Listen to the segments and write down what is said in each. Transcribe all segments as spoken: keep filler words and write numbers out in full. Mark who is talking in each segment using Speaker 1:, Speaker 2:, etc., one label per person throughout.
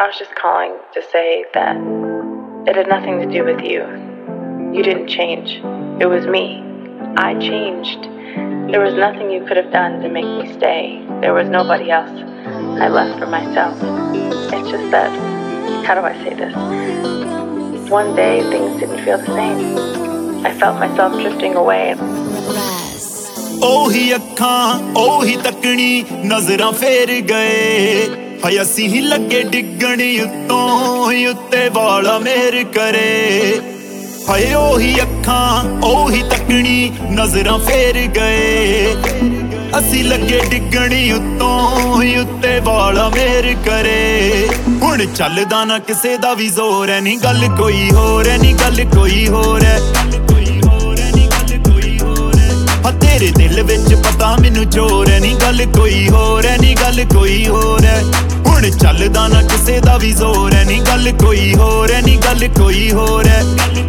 Speaker 1: I was just calling to say that it had nothing to do with you. You didn't change. It was me. I changed. There was nothing you could have done to make me stay. There was nobody else. I left for myself. It's just that, how do I say this? One day things didn't feel the same. I felt myself drifting away.
Speaker 2: ਉਹੀ ਅੱਖਾਂ ਉਹੀ ਤੱਕਣੀ ਨਜ਼ਰਾਂ ਫੇਰ ਗਏ ਹਾਏ ਅਸੀਂ ਹੀ ਲੱਗੇ ਡਿੱਗਣ ਉੱਤੋਂ ਉੱਤੇ ਵਾਲਾ ਮੇਰ ਕਰੇ ਹਾਏ ਉਹੀ ਅੱਖਾਂ ਉਹੀ ਤੱਕਣੀ ਨਜ਼ਰਾਂ ਫੇਰ ਗਏ ਅਸੀਂ ਲੱਗੇ ਡਿੱਗਣ ਉੱਤੋਂ ਉੱਤੇ ਵਾਲਾ ਮੇਰ ਕਰੇ ਹੁਣ ਚੱਲਦਾ ਨਾ ਕਿਸੇ ਦਾ ਵੀ ਜ਼ੋਰ ਐ ਨੀ ਗੱਲ ਕੋਈ ਹੋਰ ਐ ਨੀ ਗੱਲ ਕੋਈ ਹੋਰ ਐ तेरे दिल विच पता मैनू चोर है नी गल कोई होर है नी गल कोई होर है हुण चलदा ना किसे दा भी जोर है नी गल कोई होर है नी गल कोई होर है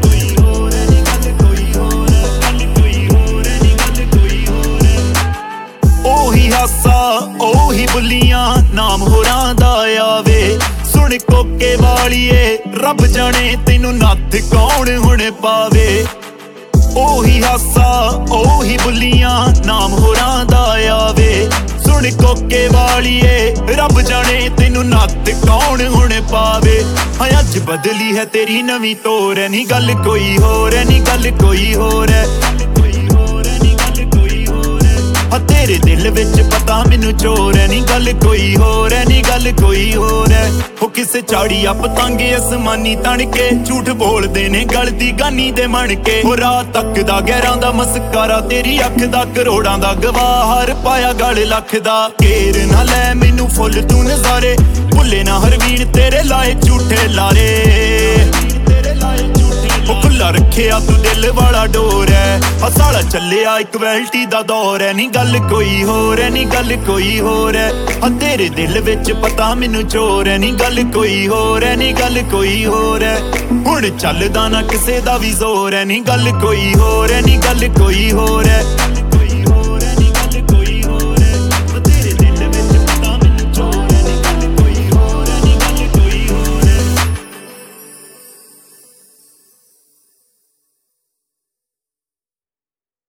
Speaker 2: ओही हासा ओही बुलियां नाम होरां दा आवे सुन कोके वालिए रब जाने तैनू नत्थ कौन हुण पावे ਉਹੀ ਹਾਸਾ ਉਹੀ ਬੁੱਲੀਆਂ ਨਾਮ ਹੋਰਾਂ ਦਾ ਆਵੇ ਸੁਣ ਕੋਕੇ ਵਾਲੀਏ ਰੱਬ ਜਾਣੇ ਤੈਨੂੰ ਨੱਤ ਕੌਣ ਹੁਣ ਪਾਵੇ ਹਾਂ ਅੱਜ ਬਦਲੀ ਹੈ ਤੇਰੀ ਨਵੀਂ ਤੋਰ ਐ ਨੀ ਗੱਲ ਕੋਈ ਹੋਰ ਐ ਨੀ ਗੱਲ ਕੋਈ ਹੋਰ ਐ ਤੇਰੇ ਦਿਲ ਵਿੱਚ ਪਤਾ ਮੈਨੂੰ ਚੋਰ ਐ ਨੀ ਗੱਲ ਕੋਈ ਹੋਰ ਐ ਨੀ ਗੱਲ ਕੋਈ ਹੋਰ ਐ ਉਹ ਕਿਸੇ ਚਾੜੀ ਆ ਪਤੰਗ ਅਸਮਾਨੀ ਤਣ ਕੇ ਝੂਠ ਬੋਲਦੇ ਨੇ ਗਲ ਦੀ ਗਾਨੀ ਦੇ ਮਣ ਕੇ ਉਹ ਰਾਤ ਤੱਕ ਦਾ ਗਹਿਰਾਂ ਦਾ ਮਸਕਾਰਾ ਤੇਰੀ ਅੱਖ ਦਾ ਕਰੋੜਾਂ ਦਾ ਗਵਾਹਰ ਪਾਇਆ ਗਲ ਲੱਖ ਦਾ ਘੇਰ ਨਾ ਲੈ ਮੈਨੂੰ ਫੁੱਲ ਤੂੰ ਨਜ਼ਾਰੇ ਭੁੱਲੇ ਨਾ ਹਰਵੀਨ ਤੇਰੇ ਲਾਏ ਝੂਠੇ ਲਾਰੇ ਉਹ ਖੁੱਲਾ ਰੱਖਿਆ ਤੂੰ ਦਿਲ ਵਾਲਾ ਡੋਰ ਐ ਹਸਾਲਾ ਚੱਲਿਆ ਇਕਵੈਲਟੀ ਦਾ ਦੌਰ ਐ ਨੀ ਗੱਲ ਕੋਈ ਹੋਰ ਐ ਨੀ ਗੱਲ ਕੋਈ ਹੋਰ ਐ ਹਾਂ ਤੇਰੇ ਦਿਲ ਵਿੱਚ ਪਤਾ ਮੈਨੂੰ ਚੋਰ ਐ ਨੀ ਗੱਲ ਕੋਈ ਹੋਰ ਐ ਨੀ ਗੱਲ ਕੋਈ ਹੋਰ ਐ ਹੁਣ ਚੱਲਦਾ ਨਾ ਕਿਸੇ ਦਾ ਵੀ ਜ਼ੋਰ ਐ ਨੀ ਗੱਲ ਕੋਈ ਹੋਰ ਐ ਨੀ ਗੱਲ ਕੋਈ ਹੋਰ ਐ